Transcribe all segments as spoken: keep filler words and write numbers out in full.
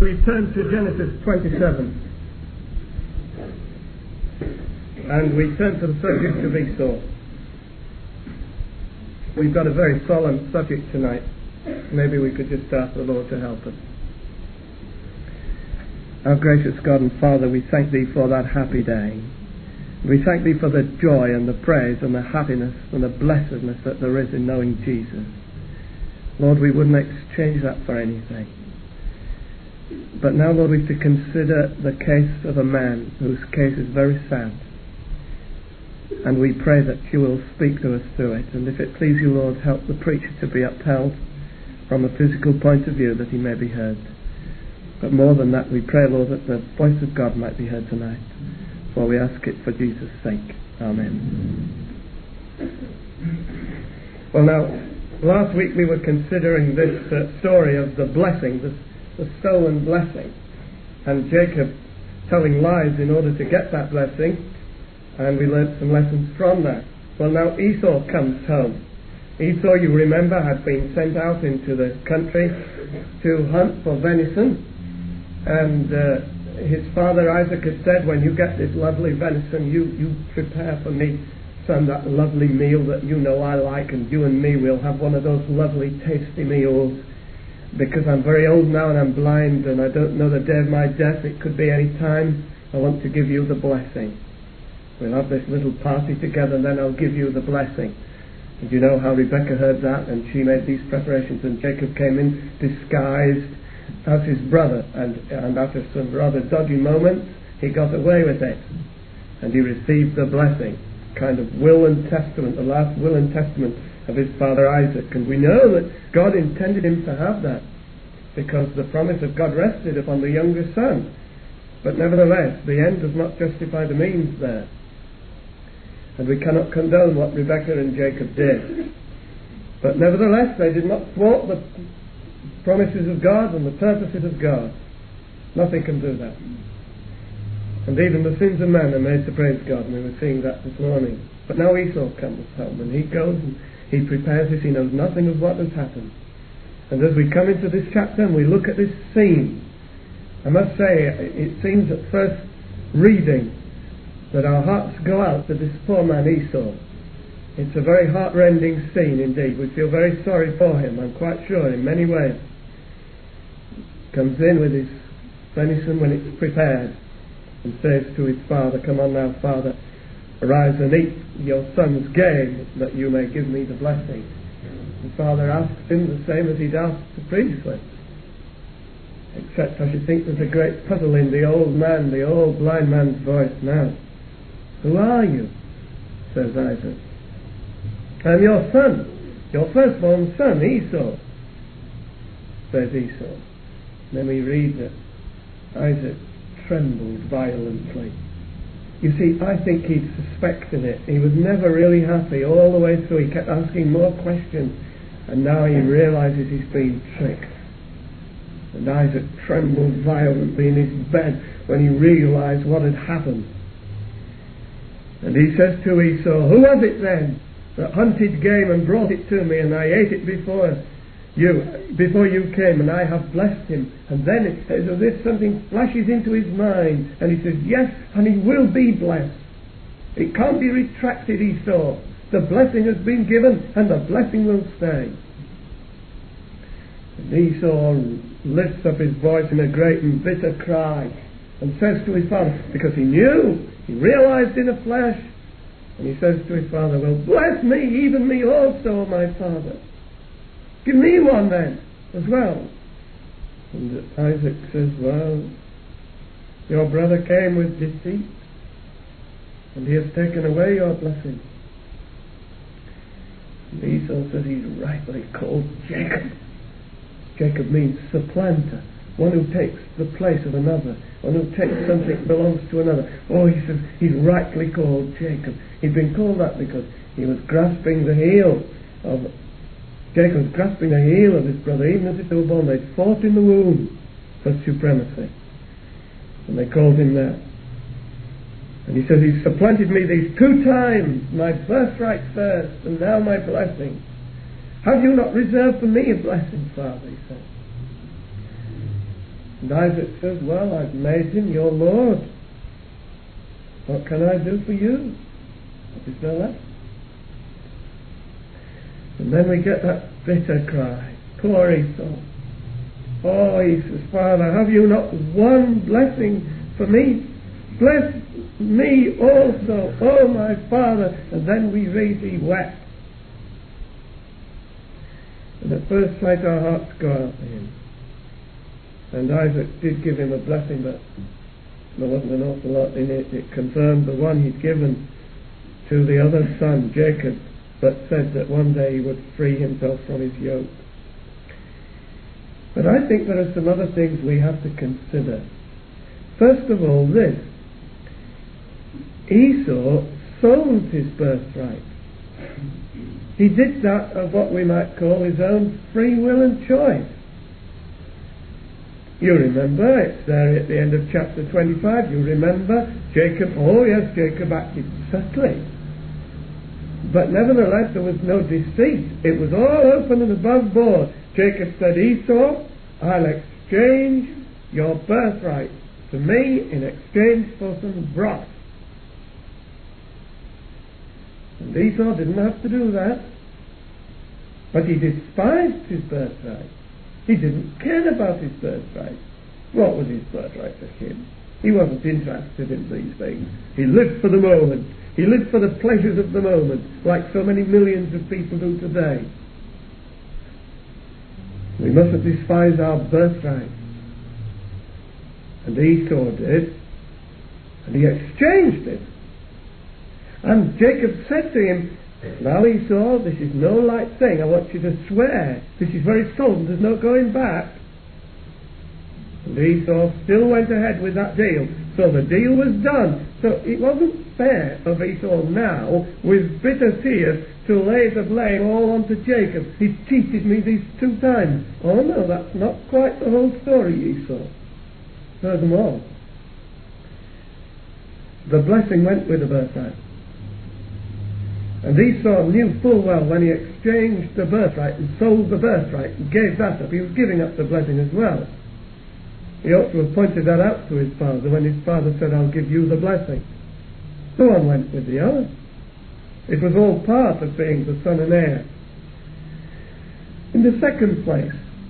We turn to Genesis twenty-seven. And we turn to the subject of Esau. We've got a very solemn subject tonight. Maybe we could just ask the Lord to help us. Our gracious God and Father, we thank Thee for that happy day. We thank Thee for the joy and the praise and the happiness and the blessedness that there is in knowing Jesus. Lord, we wouldn't exchange that for anything. But now, Lord, we have to consider the case of a man whose case is very sad. And we pray that You will speak to us through it. And if it please You, Lord, help the preacher to be upheld from a physical point of view, that he may be heard. But more than that, we pray, Lord, that the voice of God might be heard tonight. For we ask it for Jesus' sake. Amen. Well, now, last week we were considering this uh, story of the blessing, the, the stolen blessing, and Jacob telling lies in order to get that blessing, and we learnt some lessons from that. Well, now Esau comes home. Esau, you remember, had been sent out into the country to hunt for venison, and uh, his father Isaac had said, when you get this lovely venison, you, you prepare for me, son, that lovely meal that you know I like, and you and me will have one of those lovely tasty meals, because I'm very old now and I'm blind and I don't know the day of my death. It could be any time. I want to give you the blessing. We'll have this little party together and then I'll give you the blessing. And you know how Rebecca heard that, and she made these preparations, and Jacob came in disguised as his brother, and, and after some rather dodgy moments he got away with it, and he received the blessing, kind of will and testament, the last will and testament of his father Isaac. And we know that God intended him to have that, because the promise of God rested upon the younger son. But nevertheless, the end does not justify the means there. And we cannot condone what Rebekah and Jacob did. But nevertheless, they did not thwart the promises of God and the purposes of God. Nothing can do that. And even the sins of man are made to praise God, and we were seeing that this morning. But now Esau comes home, and he goes and he prepares this. He knows nothing of what has happened. And as we come into this chapter and we look at this scene, I must say, it seems at first reading that our hearts go out to this poor man Esau. It's a very heart-rending scene indeed. We feel very sorry for him, I'm quite sure, in many ways. Comes in with his venison when it's prepared and says to his father, "Come on now, father, arise and eat your son's game, that you may give me the blessing." The father asks him the same as he'd asked previously. Except I should think there's a great puzzle in the old man, the old blind man's voice now. "Who are you?" says Isaac. "I'm your son, your firstborn son, Esau," says Esau. Then we read that Isaac trembled violently. You see, I think he'd suspected it. He was never really happy all the way through. He kept asking more questions, and now he realizes he's been tricked. And Isaac trembled violently in his bed when he realized what had happened. And he says to Esau, "Who was it then that hunted game and brought it to me, and I ate it before you before you came, and I have blessed him?" And then it, as if something flashes into his mind, and he says, "Yes, and he will be blessed. It can't be retracted, Esau. The blessing has been given, and the blessing will stay." And Esau lifts up his voice in a great and bitter cry and says to his father, because he knew, he realized in the flesh, and he says to his father, "Well, bless me, even me also, my father. Give me one then, as well." And Isaac says, "Well, your brother came with deceit, and he has taken away your blessing." And Esau says he's rightly called Jacob. Jacob means supplanter, one who takes the place of another, one who takes something that belongs to another. Oh, he says he's rightly called Jacob. He'd been called that because he was grasping the heel of Jacob was grasping the heel of his brother, even as if they were born. They fought in the womb for supremacy, and they called him that. And he says, "He's supplanted me these two times, my birthright first, and now my blessing. Have you not reserved for me a blessing, Father?" he said. And Isaac says, well, I've made him your Lord. What can I do for you? What is there left? And then we get that bitter cry. Poor Esau. Oh, he says, Father, have you not one blessing for me? Bless me also, oh my father. And then we read he wept. And at first sight our hearts go out to him. And Isaac did give him a blessing, but there wasn't an awful lot in it. It confirmed the one he'd given to the other son, Jacob, but said that one day he would free himself from his yoke. But I think there are some other things we have to consider. First of all, this. Esau sold his birthright. He did that of what we might call his own free will and choice. You remember, it's there at the end of chapter twenty-five, you remember Jacob, oh yes, Jacob acted subtly. But nevertheless, there was no deceit. It was all open and above board. Jacob said, Esau, I'll exchange your birthright to me in exchange for some broth. And Esau didn't have to do that. But he despised his birthright. He didn't care about his birthright. What was his birthright to him? He wasn't interested in these things. He lived for the moment. He lived for the pleasures of the moment, like so many millions of people do today. We mustn't despise our birthright. And Esau did. And he exchanged it. And Jacob said to him, now Esau, this is no light thing. I want you to swear. This is very solemn. There's no going back. And Esau still went ahead with that deal. So the deal was done. So it wasn't fair of Esau now, with bitter tears, to lay the blame all onto Jacob. He cheated me these two times. Oh no, that's not quite the whole story, Esau. Furthermore, the blessing went with the birthright. And Esau knew full well when he exchanged the birthright and sold the birthright and gave that up, he was giving up the blessing as well. He ought to have pointed that out to his father when his father said, I'll give you the blessing. The one went with the other. It was all part of being the son and heir. In the second place,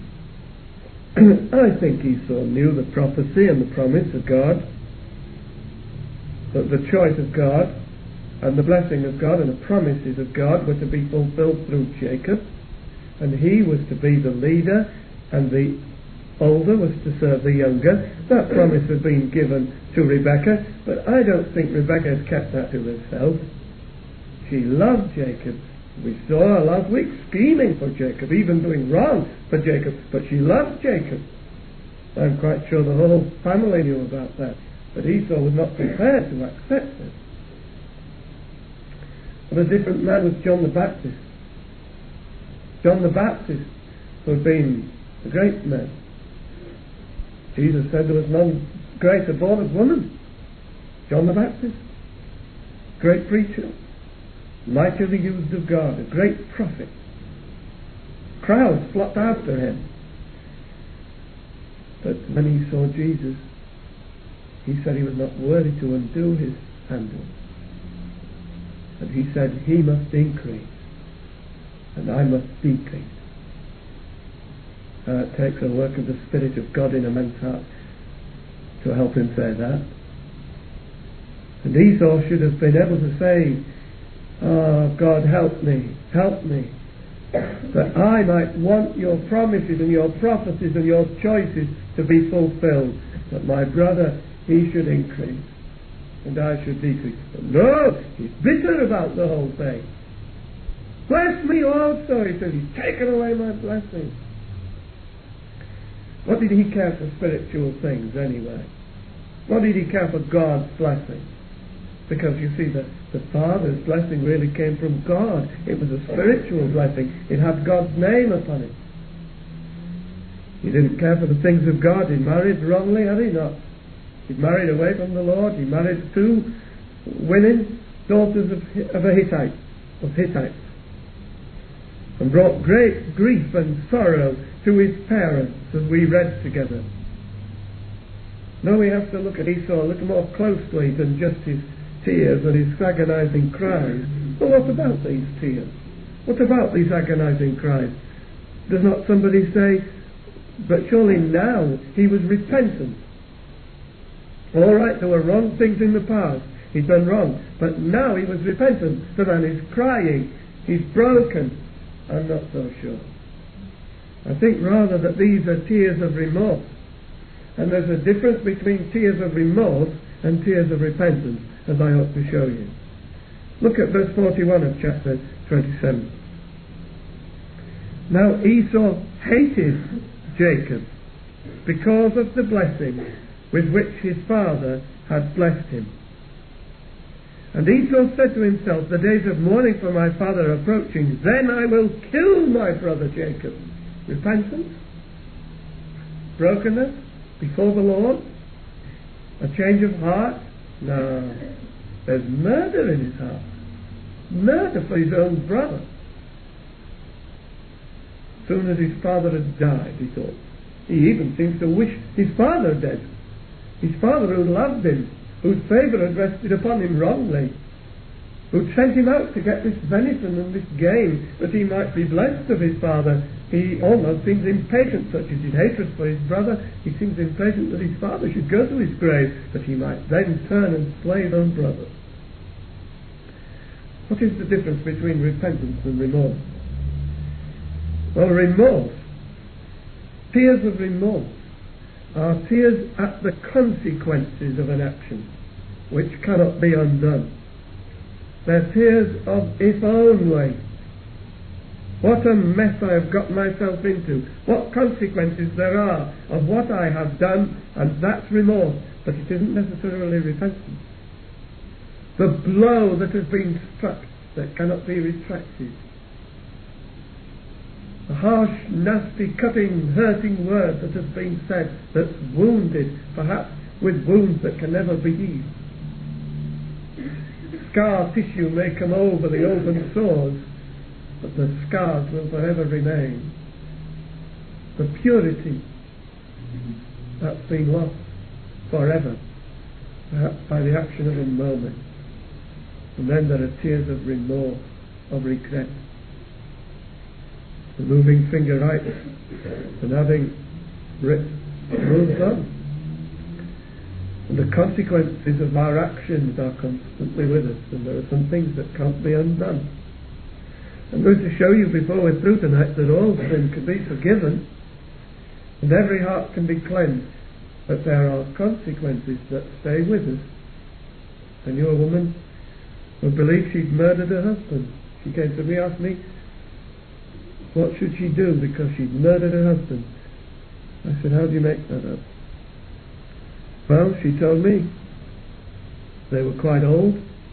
I think Esau knew the prophecy and the promise of God, that the choice of God and the blessing of God and the promises of God were to be fulfilled through Jacob, and he was to be the leader and the older was to serve the younger. That promise had been given to Rebekah, but I don't think Rebekah has kept that to herself. She loved Jacob. We saw her last week scheming for Jacob, even doing wrong for Jacob, but she loved Jacob. I'm quite sure the whole family knew about that, but Esau was not prepared to accept it. But a different man was John the Baptist. John the Baptist, who had been a great man. Jesus said there was none greater born of woman. John the Baptist, great preacher, mightily used of God, a great prophet. Crowds flocked after him. But when he saw Jesus, he said he was not worthy to undo his handle. And he said, he must increase, and I must decrease. Uh, it takes a work of the Spirit of God in a man's heart to help him say that. And Esau should have been able to say, oh, God, help me, help me, that I might want your promises and your prophecies and your choices to be fulfilled. But my brother, he should increase, and I should decrease. But no, he's bitter about the whole thing. Bless me also, he says, he's taken away my blessing. What did he care for spiritual things anyway? What did he care for God's blessing? Because you see, the, the Father's blessing really came from God. It was a spiritual blessing. It had God's name upon it. He didn't care for the things of God. He married wrongly, had he not? He married away from the Lord. He married two women, daughters of, of a Hittite, of Hittites, and brought great grief and sorrow to his parents, as we read together. No, we have to look at Esau a little more closely than just his tears and his agonizing cries. But what about these tears? What about these agonizing cries? Does not somebody say, but surely now he was repentant? All right, there were wrong things in the past. He'd done wrong. But now he was repentant. The man is crying. He's broken. I'm not so sure. I think rather that these are tears of remorse. And there's a difference between tears of remorse and tears of repentance, as I hope to show you. Look at verse forty-one of chapter twenty-seven. Now Esau hated Jacob because of the blessing with which his father had blessed him. And Esau said to himself, the days of mourning for my father are approaching, then I will kill my brother Jacob. Repentance? Brokenness? Before the Lord? A change of heart? No. There's murder in his heart. Murder for his own brother. As soon as his father had died, he thought. He even seems to wish his father dead. His father who loved him, whose favour had rested upon him wrongly, who sent him out to get this venison and this game that he might be blessed of his father. He almost seems impatient, such is his hatred for his brother. He seems impatient that his father should go to his grave, that he might then turn and slay his own brother. What is the difference between repentance and remorse? Well, remorse, tears of remorse, are tears at the consequences of an action which cannot be undone. They're tears of if only. What a mess I have got myself into. What consequences there are of what I have done, and that's remorse. But it isn't necessarily repentance. The blow that has been struck that cannot be retracted. The harsh, nasty, cutting, hurting word that has been said that's wounded, perhaps with wounds that can never be healed. Scar tissue may come over the open sores, but the scars will forever remain. The purity that's been lost forever, perhaps by the action of a moment. And then there are tears of remorse, of regret. The moving finger right and having ripped moves on. And the consequences of our actions are constantly with us, and there are some things that can't be undone. I'm going to show you before we're through tonight that all sin can be forgiven and every heart can be cleansed, but there are consequences that stay with us. I knew a woman who believed she'd murdered her husband. She came to me, asked me, what should she do because she'd murdered her husband? I said, how do you make that up? Well, she told me they were quite old,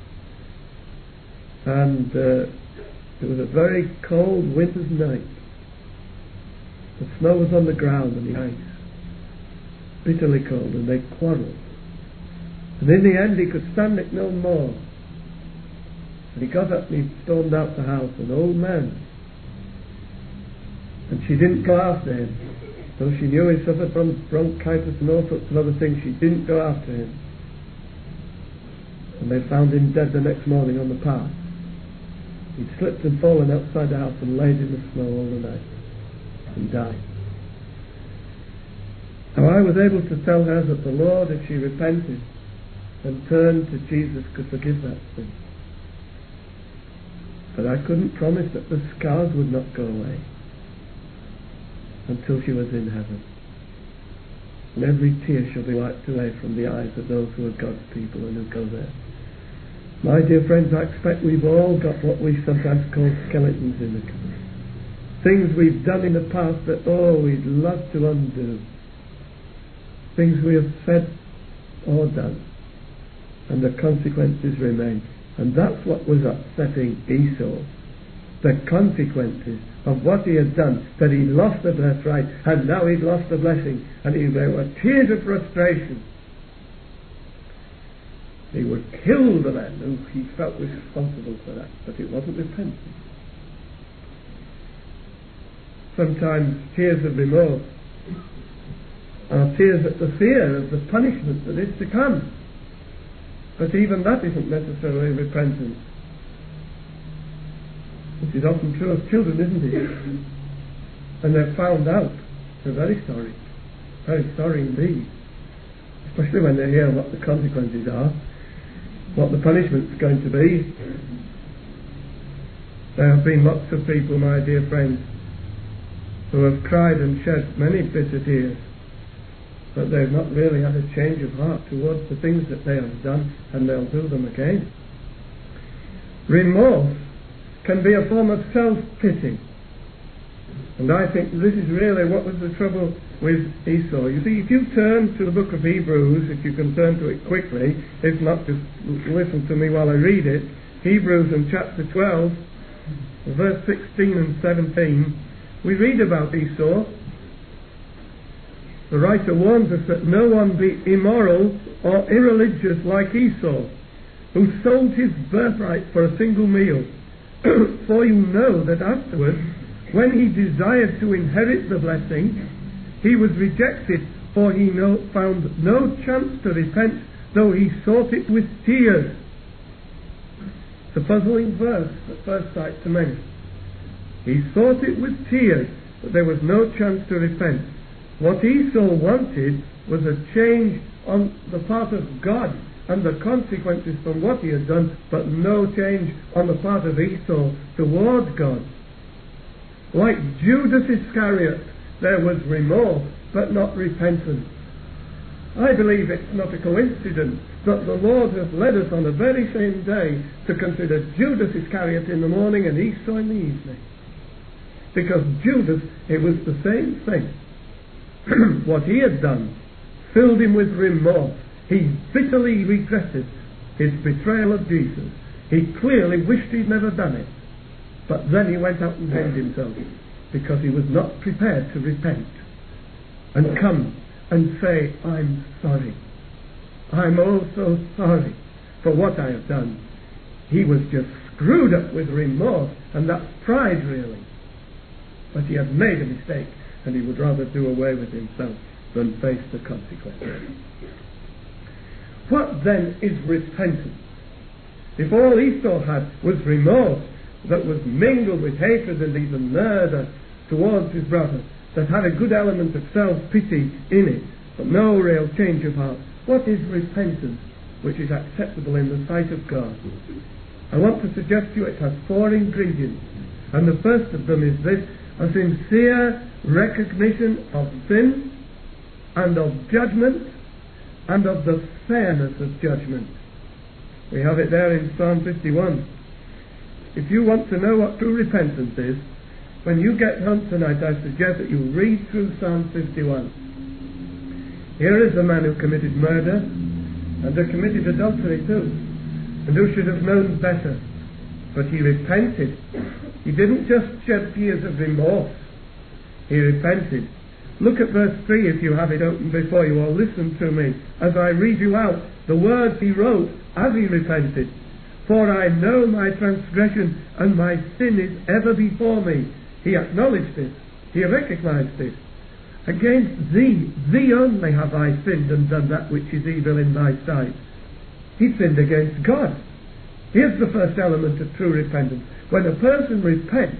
and uh, it was a very cold winter's night. The snow was on the ground and the ice, bitterly cold, and they quarrelled. And in the end he could stand it no more. And he got up and he stormed out the house, an old man. And she didn't go after him. Though she knew he suffered from bronchitis and all sorts of other things, she didn't go after him. And they found him dead the next morning on the path. He'd slipped and fallen outside the house and laid in the snow all the night and died. Now I was able to tell her that the Lord, if she repented and turned to Jesus, could forgive that sin. But I couldn't promise that the scars would not go away until she was in heaven. And every tear shall be wiped away from the eyes of those who are God's people and who go there. My dear friends, I expect we've all got what we sometimes call skeletons in the cupboard. Things we've done in the past that, oh, we'd love to undo. Things we have said or done. And the consequences remain. And that's what was upsetting Esau. The consequences of what he had done, that he lost the birthright, and now he'd lost the blessing, and he, there were tears of frustration. He would kill the man who he felt responsible for that, but it wasn't repentance. Sometimes tears of remorse Our tears at the fear of the punishment that is to come. But even that isn't necessarily repentance. This is often true of children, isn't it? And they're found out. They're very sorry. Very sorry indeed. Especially when they hear what the consequences are, what the punishment's going to be. There have been lots of people, my dear friends, who have cried and shed many bitter tears, but they've not really had a change of heart towards the things that they have done, and they'll do them again. Remorse can be a form of self-pity. And I think this is really what was the trouble with Esau. You see, if you turn to the book of Hebrews, if you can turn to it quickly, if not, just listen to me while I read it. Hebrews in chapter twelve, verse sixteen and seventeen, we read about Esau. The writer warns us that no one be immoral or irreligious like Esau, who sold his birthright for a single meal. For you know that afterwards, when he desired to inherit the blessing, he was rejected, for he no, found no chance to repent, though he sought it with tears. It's a puzzling verse at first sight to many. He sought it with tears, but there was no chance to repent. What Esau wanted was a change on the part of God and the consequences from what he had done, but no change on the part of Esau towards God. Like Judas Iscariot, there was remorse, but not repentance. I believe it's not a coincidence that the Lord has led us on the very same day to consider Judas Iscariot in the morning and Esau in the evening. Because Judas, it was the same thing. What he had done filled him with remorse. He bitterly regretted his betrayal of Jesus. He clearly wished he'd never done it. But then he went out and hanged himself because he was not prepared to repent and come and say, I'm sorry. I'm oh so sorry for what I have done. He was just screwed up with remorse, and that's pride really. But he had made a mistake, and he would rather do away with himself than face the consequences. What then is repentance? If all Esau had was remorse that was mingled with hatred and even murder towards his brother, that had a good element of self-pity in it, but no real change of heart, what is repentance which is acceptable in the sight of God? I want to suggest to you it has four ingredients, and the first of them is this: a sincere recognition of sin and of judgment and of the fairness of judgment. We have it there in Psalm fifty-one. If you want to know what true repentance is, when you get home tonight, I suggest that you read through Psalm fifty-one. Here is a man who committed murder and who committed adultery too, and who should have known better. But he repented. He didn't just shed tears of remorse. He repented. Look at verse three if you have it open before you, or listen to me as I read you out the words he wrote as he repented. For I know my transgression and my sin is ever before me. He acknowledged it. He recognized it. Against thee, thee only have I sinned and done that which is evil in thy sight. He sinned against God. Here's the first element of true repentance. When a person repents,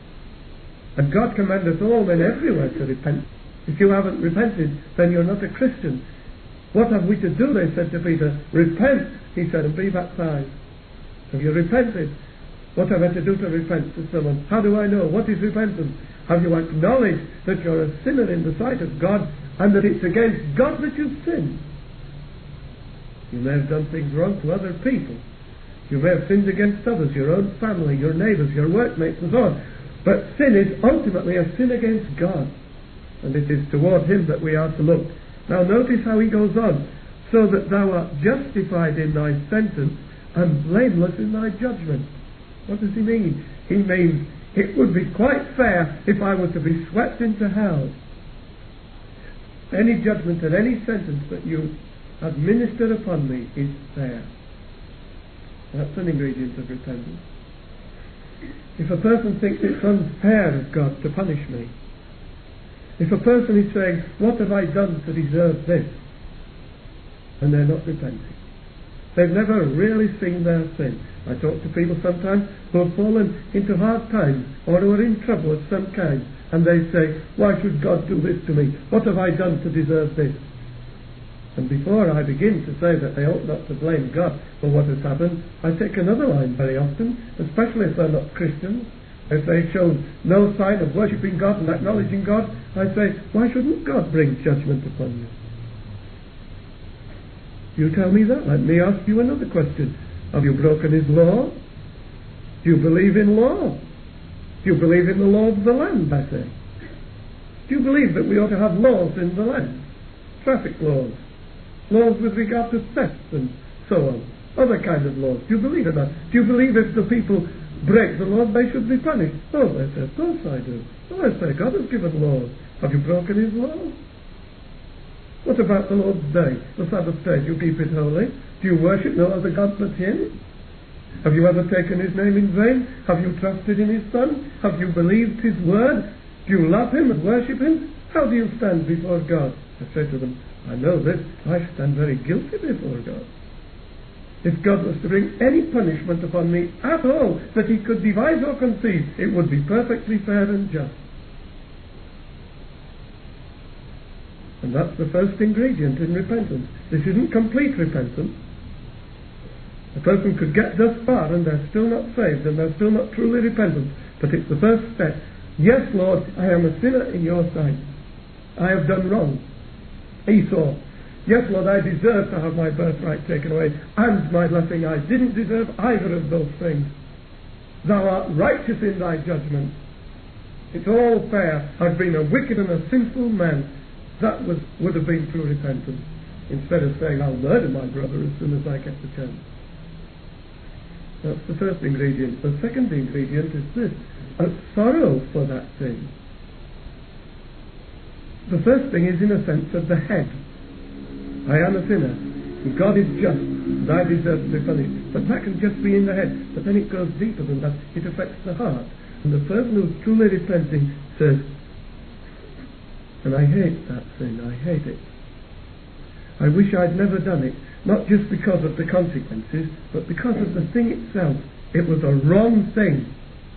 and God commandeth all men everywhere to repent. If you haven't repented, then you're not a Christian. What have we to do, they said to Peter. Repent, he said, and be baptized. Have you repented? What have I to do to repent to someone? How do I know? What is repentance? Have you acknowledged that you're a sinner in the sight of God, and that it's against God that you've sinned? You may have done things wrong to other people. You may have sinned against others, your own family, your neighbours, your workmates, and so on. But sin is ultimately a sin against God, and it is toward Him that we are to look. Now notice how he goes on. So that thou art justified in thy sentence and blameless in thy judgment. What does he mean? He means it would be quite fair if I were to be swept into hell. Any judgment and any sentence that you administered upon me is fair. That's an ingredient of repentance. If a person thinks it's unfair of God to punish me, If a person is saying, what have I done to deserve this? And they're not repenting. They've never really seen their sin. I talk to people sometimes who have fallen into hard times or who are in trouble of some kind, and they say, why should God do this to me? What have I done to deserve this? And before I begin to say that they ought not to blame God for what has happened, I take another line very often, especially if they're not Christians. If they show no sign of worshipping God and acknowledging God, I say, why shouldn't God bring judgment upon you? You tell me that. Let me ask you another question. Have you broken his law? Do you believe in law? Do you believe in the law of the land, I say? Do you believe that we ought to have laws in the land? Traffic laws. Laws with regard to theft and so on. Other kind of laws. Do you believe in that? Do you believe if the people break the law, they should be punished? Oh, they say, of course I do. Oh, I say, God has given laws. Have you broken his law? What about the Lord's Day, the Sabbath day? Do you keep it holy? Do you worship no other God but him? Have you ever taken his name in vain? Have you trusted in his Son? Have you believed his word? Do you love him and worship him? How do you stand before God? I say to them, I know this, I stand very guilty before God. If God was to bring any punishment upon me at all that he could devise or conceive, it would be perfectly fair and just. And that's the first ingredient in repentance. This isn't complete repentance. A person could get thus far and they're still not saved and they're still not truly repentant. But it's the first step. Yes, Lord, I am a sinner in your sight. I have done wrong. Esau. Yes, Lord, I deserve to have my birthright taken away and my blessing. I didn't deserve either of those things. Thou art righteous in thy judgment. It's all fair. I've been a wicked and a sinful man. That was, would have been true repentance, instead of saying, I'll murder my brother as soon as I get the chance. That's the first ingredient. The second ingredient is this, a sorrow for that sin. The first thing is in a sense of the head. I am a sinner, and God is just, and I deserve to be punished. But that can just be in the head. But then it goes deeper than that. It affects the heart. And the person who's truly repenting says, and I hate that sin, I hate it. I wish I'd never done it, not just because of the consequences, but because of the thing itself. It was a wrong thing.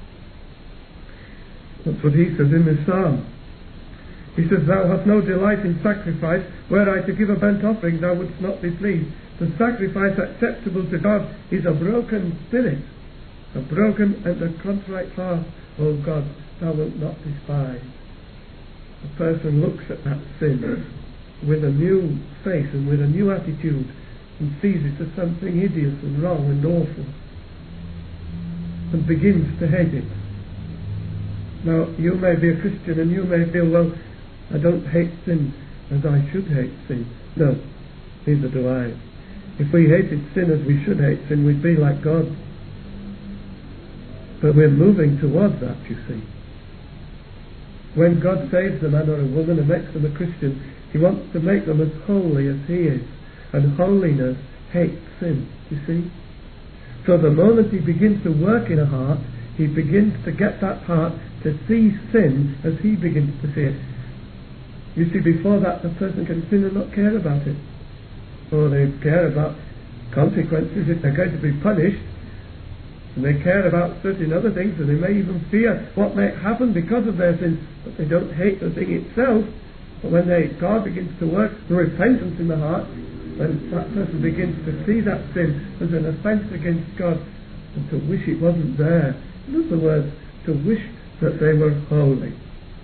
That's what he says in the psalm. He says, thou hast no delight in sacrifice, were I to give a burnt offering, thou wouldst not be pleased. The sacrifice acceptable to God is a broken spirit, a broken and a contrite heart, O God, thou wilt not despise. A person looks at that sin with a new face and with a new attitude and sees it as something hideous and wrong and awful and begins to hate it. Now, you may be a Christian and you may feel, well, I don't hate sin as I should hate sin. No, neither do I. If we hated sin as we should hate sin, we'd be like God. But we're moving towards that, you see. When God saves a man or a woman and makes them a Christian, he wants to make them as holy as he is. And holiness hates sin, you see. So the moment he begins to work in a heart, he begins to get that heart to see sin as he begins to see it. You see, before that, the person can sin and not care about it. Or they care about consequences if they're going to be punished. And they care about certain other things, and they may even fear what may happen because of their sin, but they don't hate the thing itself. But when they, God begins to work the repentance in the heart, then that person begins to see that sin as an offence against God and to wish it wasn't there. In other words, to wish that they were holy.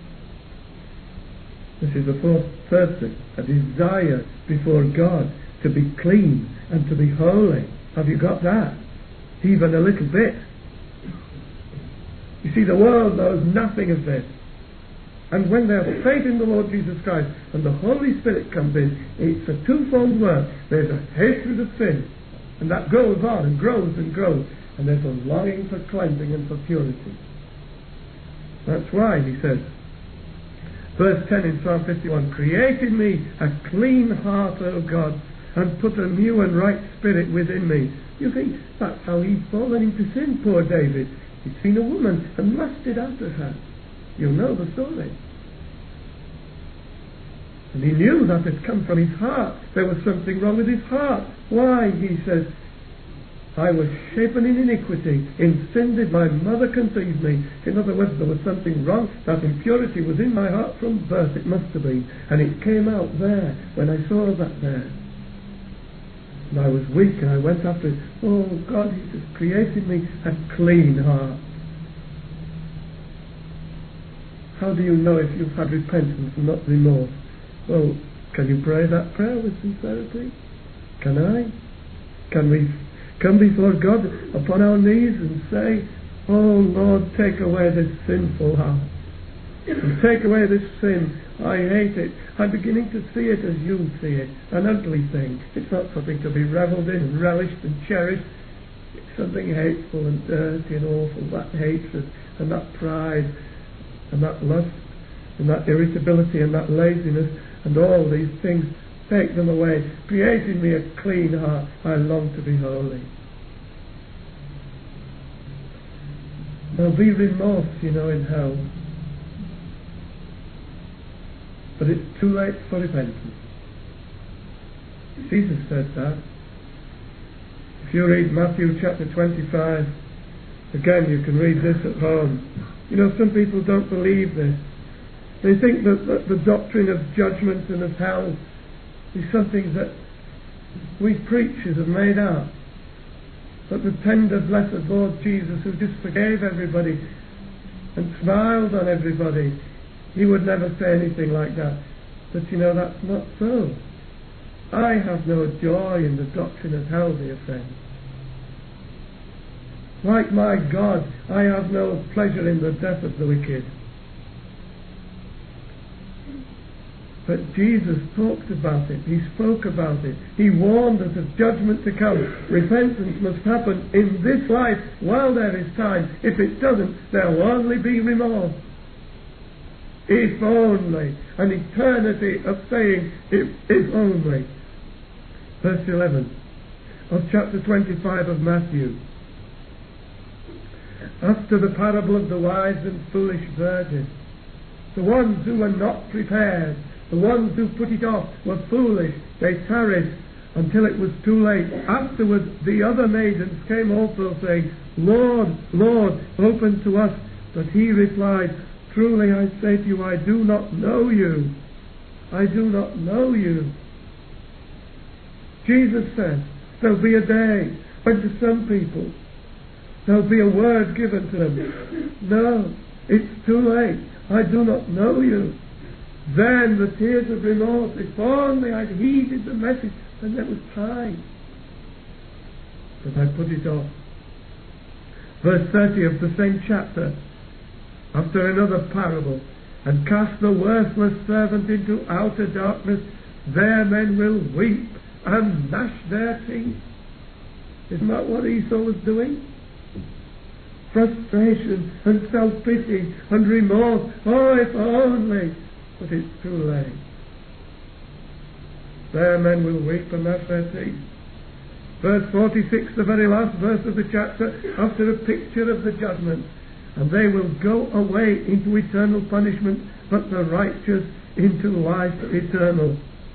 This is the fourth, third thing, a desire before God to be clean and to be holy. Have you got that? Even a little bit. You see, the world knows nothing of this. And when they have faith in the Lord Jesus Christ and the Holy Spirit comes in, it's a twofold work. There's a hatred of sin, and that goes on and grows and grows, and there's a longing for cleansing and for purity. That's why he says, verse ten in Psalm fifty-one, create in me a clean heart, O God, and put a new and right spirit within me. You think that's how he's fallen into sin, poor David. He'd seen a woman and lusted after her. You know the story. And he knew that had come from his heart. There was something wrong with his heart. Why? He says, I was shapen in iniquity. In sin did my mother conceive me. In other words, there was something wrong. That impurity was in my heart from birth, it must have been. And it came out there when I saw that there. And I was weak and I went after it. Oh God, he has created me a clean heart. How do you know if you've had repentance and not remorse? Well, can you pray that prayer with sincerity? Can I? Can we come before God upon our knees and say, oh Lord, take away this sinful heart. And take away this sin. I hate it. I'm beginning to see it as you see it. An ugly thing. It's not something to be revelled in and relished and cherished. It's something hateful and dirty and awful. That hatred and that pride and that lust and that irritability and that laziness and all these things, take them away. Create in me a clean heart. I long to be holy. There'll be remorse, you know, in hell. But it's too late for repentance. Jesus said that. If you read Matthew chapter twenty-five, again you can read this at home. You know, some people don't believe this. They think that, that the doctrine of judgment and of hell is something that we preachers have made up. But the tender, blessed Lord Jesus, who just forgave everybody and smiled on everybody, he would never say anything like that. But you know, that's not so. I have no joy in the doctrine of hell, dear friends. Like my God, I have no pleasure in the death of the wicked. But Jesus talked about it. He spoke about it. He warned us of judgment to come. Repentance must happen in this life while there is time. If it doesn't, there will only be remorse. If only. An eternity of saying, if, if only. Verse eleven of chapter twenty-five of Matthew. After the parable of the wise and foolish virgin, the ones who were not prepared, the ones who put it off were foolish. They tarried until it was too late. Afterwards the other maidens came also, saying, Lord, Lord, open to us. But he replied, truly I say to you, I do not know you. I do not know you. Jesus said, there'll be a day when to some people there'll be a word given to them. No, it's too late. I do not know you. Then the tears of remorse, if only I'd heeded the message when there was time. But I put it off. Verse thirty of the same chapter, after another parable, and cast the worthless servant into outer darkness, there men will weep and gnash their teeth. Isn't that what Esau was doing? Frustration and self-pity and remorse. Oh, if only. But it's too late. There men will weep and gnash their teeth. Verse forty-six, the very last verse of the chapter, after a picture of the judgment. And they will go away into eternal punishment, but the righteous into life eternal.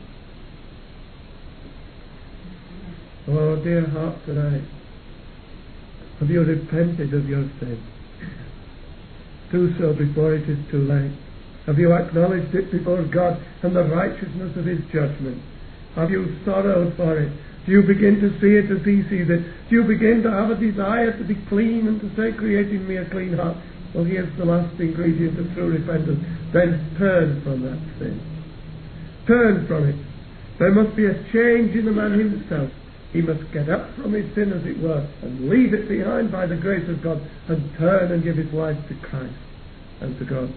Oh, dear heart today, have you repented of your sin? Do so before it is too late. Have you acknowledged it before God and the righteousness of his judgment? Have you sorrowed for it? Do you begin to see it as he sees it? Do you begin to have a desire to be clean and to say, create in me a clean heart? Well, here's the last ingredient of true repentance. Then turn from that sin. Turn from it. There must be a change in the man himself. He must get up from his sin, as it were, and leave it behind by the grace of God, and turn and give his life to Christ and to God.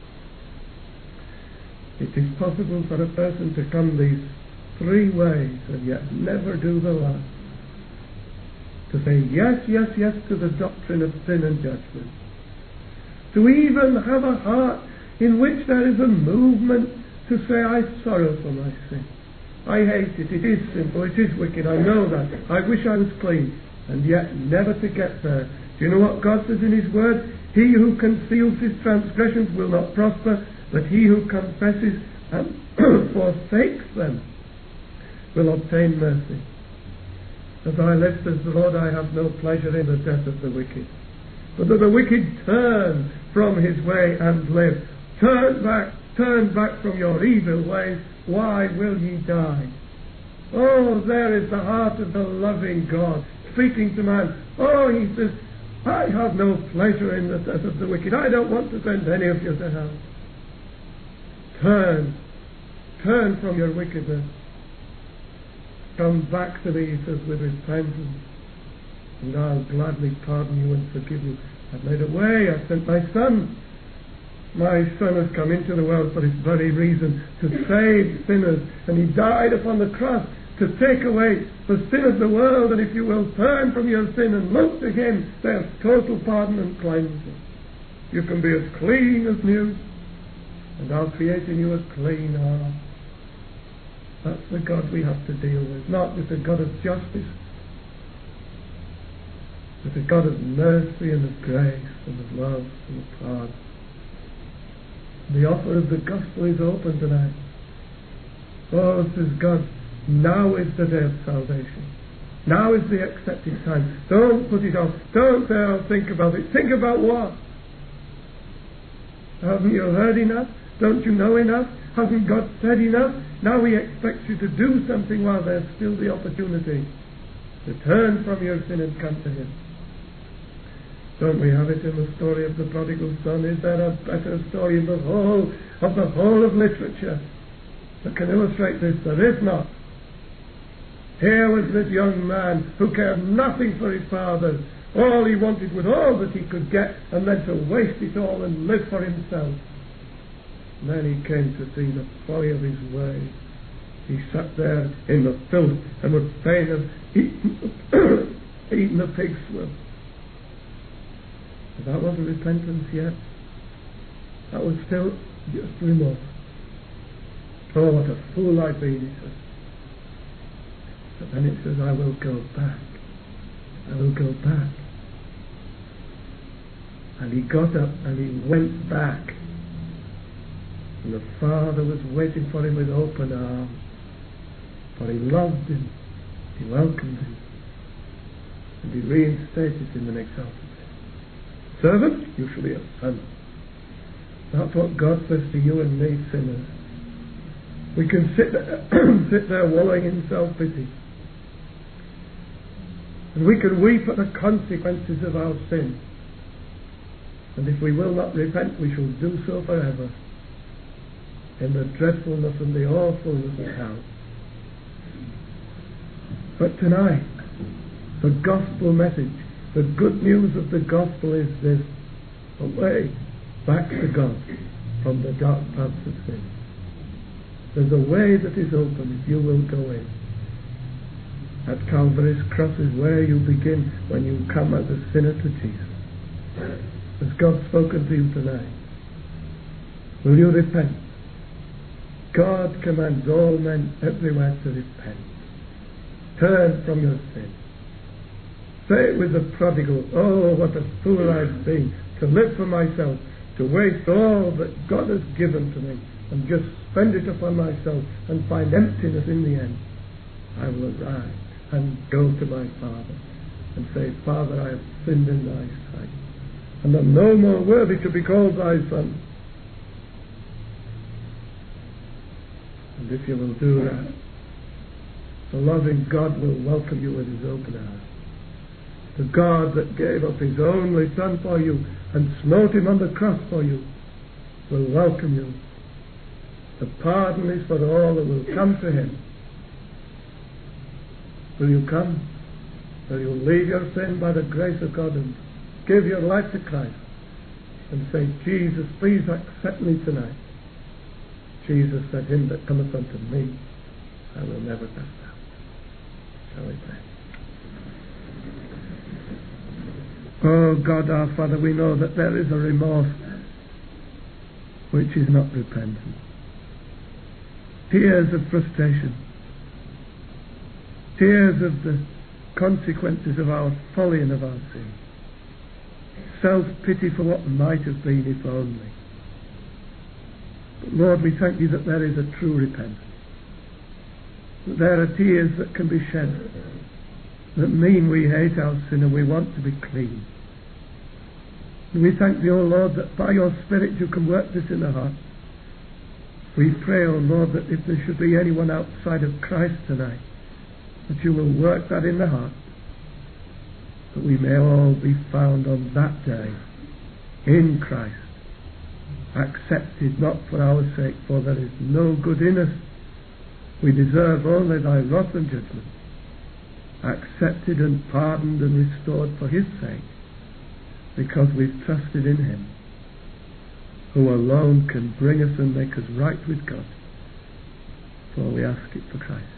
It is possible for a person to come these three ways and yet never do the last. To say yes, yes, yes to the doctrine of sin and judgment. To even have a heart in which there is a movement to say, I sorrow for my sin. I hate it, it is sinful, it is wicked, I know that. I wish I was clean. And yet never to get there. Do you know what God says in his word? He who conceals his transgressions will not prosper, but he who confesses and forsakes them will obtain mercy. As I live, says the Lord, I have no pleasure in the death of the wicked, but that the wicked turn from his way and live. Turn back, turn back from your evil ways. Why will ye die? Oh, there is the heart of the loving God speaking to man. Oh, he says, I have no pleasure in the death of the wicked. I don't want to send any of you to hell. Turn, turn from your wickedness. Come back to me, he says, with repentance, and I'll gladly pardon you and forgive you. I've made a way. I've sent my Son. My Son has come into the world for this very reason, to save sinners, and he died upon the cross to take away the sin of the world. And if you will turn from your sin and look to him, there's total pardon and cleansing. You can be as clean as new, and I'll create in you a clean heart. That's the God we have to deal with, not with the God of justice, but the God of mercy and of grace and of love and of pardon. The offer of the gospel is open tonight. Oh, says God, now is the day of salvation. Now is the accepted time. Don't put it off. Don't say, I'll think about it. Think about what? Haven't you heard enough? Don't you know enough? Hasn't God said enough? Now he expects you to do something while there's still the opportunity to turn from your sin and come to him. Don't we have it in the story of the prodigal son? Is there a better story in the whole of the whole of literature that can illustrate this? There is not. Here was this young man who cared nothing for his father. All he wanted was all that he could get, and then to waste it all and live for himself. And then he came to see the folly of his ways. He sat there in the filth and would fain have eaten, eaten the pig's swill. But that wasn't repentance yet. That was still just remorse. Oh, what a fool I've been, he says. But then it says, I will go back. I will go back. And he got up and he went back. And the Father was waiting for him with open arms. For he loved him. He welcomed him. And he reinstated him and exalted him. Servant, you shall be a son. That's what God says to you and me, sinners. We can sit there, sit there wallowing in self-pity. And we can weep at the consequences of our sin. And if we will not repent, we shall do so forever, in the dreadfulness and the awfulness of hell. But tonight, the gospel message, the good news of the gospel is this: a way back to God from the dark paths of sin. There's a way that is open if you will go in. At Calvary's cross is where you begin when you come as a sinner to Jesus. Has God spoken to you tonight? Will you repent? God commands all men everywhere to repent. Turn from your sin. Say it with the prodigal, oh, what a fool I've been to live for myself, to waste all that God has given to me and just spend it upon myself and find emptiness in the end. I will arise and go to my Father and say, Father, I have sinned in thy sight, and am no more worthy to be called thy son. And if you will do that, the loving God will welcome you with his open arms. The God that gave up his only son for you and smote him on the cross for you will welcome you. The pardon is for all that will come to him. Will you come? Will you leave your sin by the grace of God and give your life to Christ and say, Jesus, please accept me tonight? Jesus said, him that cometh unto me, I will never cast out. Shall we pray? Oh God, our Father, we know that there is a remorse which is not repentance. Tears of frustration. Tears of the consequences of our folly and of our sin. Self-pity for what might have been if only. But Lord, we thank you that there is a true repentance, that there are tears that can be shed that mean we hate our sin and we want to be clean. And we thank thee, O Lord, that by your Spirit you can work this in the heart. We pray, O Lord, that if there should be anyone outside of Christ tonight, that you will work that in the heart, that we may all be found on that day in Christ, accepted not for our sake, for there is no good in us. We deserve only thy wrath and judgment, accepted and pardoned and restored for his sake, because we've trusted in him, who alone can bring us and make us right with God. For we ask it for Christ.